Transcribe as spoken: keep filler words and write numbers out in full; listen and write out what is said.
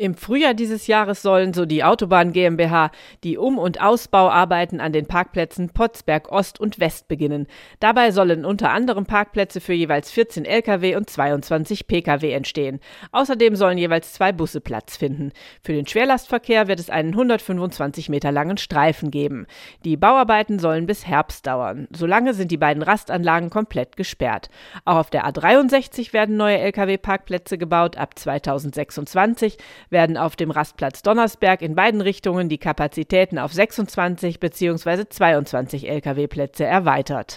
Im Frühjahr dieses Jahres sollen, so die Autobahn GmbH, die Um- und Ausbauarbeiten an den Parkplätzen Potsberg Ost und West beginnen. Dabei sollen unter anderem Parkplätze für jeweils vierzehn Lkw und zweiundzwanzig Pkw entstehen. Außerdem sollen jeweils zwei Busse Platz finden. Für den Schwerlastverkehr wird es einen hundertfünfundzwanzig Meter langen Streifen geben. Die Bauarbeiten sollen bis Herbst dauern. Solange sind die beiden Rastanlagen komplett gesperrt. Auch auf der A dreiundsechzig werden neue Lkw-Parkplätze gebaut. Ab zweitausendsechsundzwanzig werden auf dem Rastplatz Donnersberg in beiden Richtungen die Kapazitäten auf sechsundzwanzig bzw. zweiundzwanzig Lkw-Plätze erweitert.